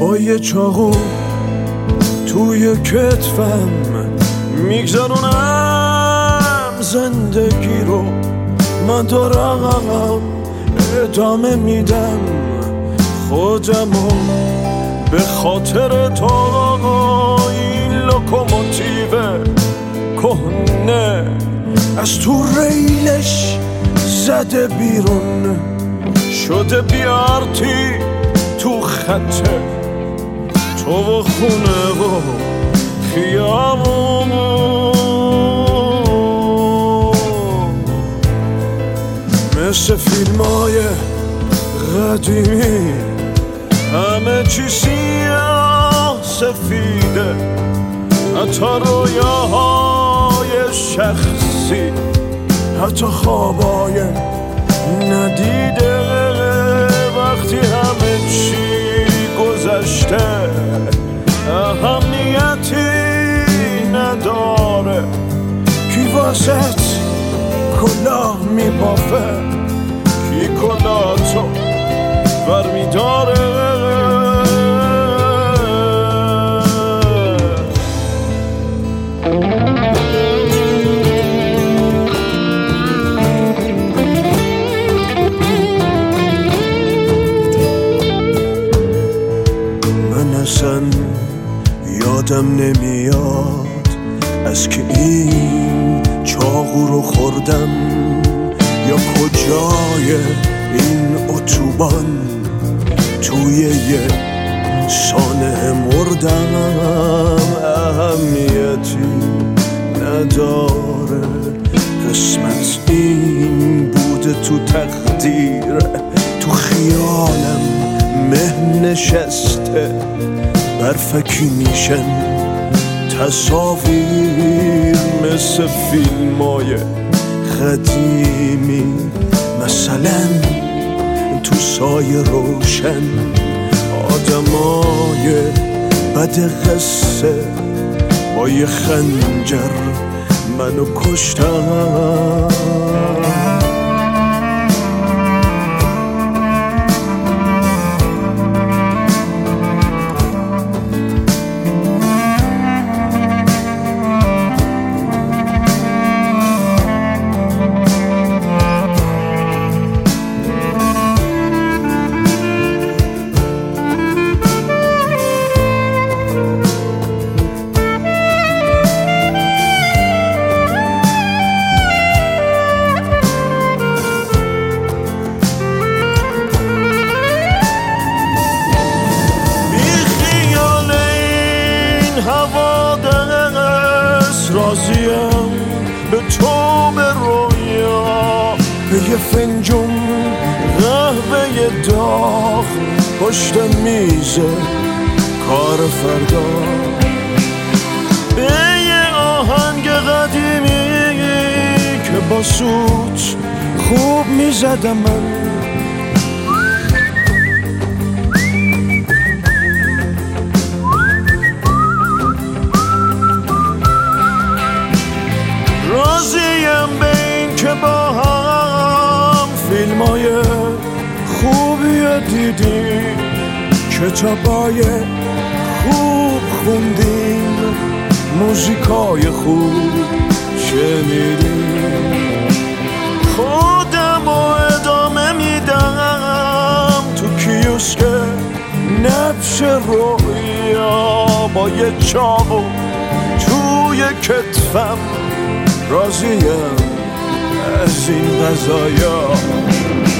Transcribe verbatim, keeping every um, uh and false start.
با یه چاقو توی کتفم میگذرونم زندگی رو، من دارم ادامه میدم خودمو به خاطر تو. این لوکوموتیو کهنه از تو ریلش زده بیرون، شده بیارتی تو خطه تو و خونه و خیابون. مثل فیلمای قدیمی همه چی سیاه سفیده، حتی رویاهای شخصی، حتی خوابای ندیده. وقتی همه چی گذشته اهمیتی نداره، کی واسط کلاه میبافه، کی کلاهتو برمیداره. من اصلا یادم نمیاد از که این چاقو رو خوردم یا کجای این اتوبان توی یه سانه مردم. اهمیتی نداره، قسمت این بوده تو تقدیر، تو خیالم مه نشسته، برفکی میشن تصاویر مثل فیلمای قدیمی، مثلا تو سایه روشن آدمای بد قصه با یه خنجر منو کشتن. راضیم به تو به رویا، به یه فنجون قهوه داغ پشت میز کار فردا، به یه آهنگ قدیمی که با سوت خوب میزدم من. راضیم به این که با هم فیلمای خوبی دیدیم، کتابای خوب خوندیم، موزیکای خوب شنیدیم. خودم رو ادامه میدم تو کیوسک نبش رویا، با یه چاقو توی کتفم. راضیم از این قضایا.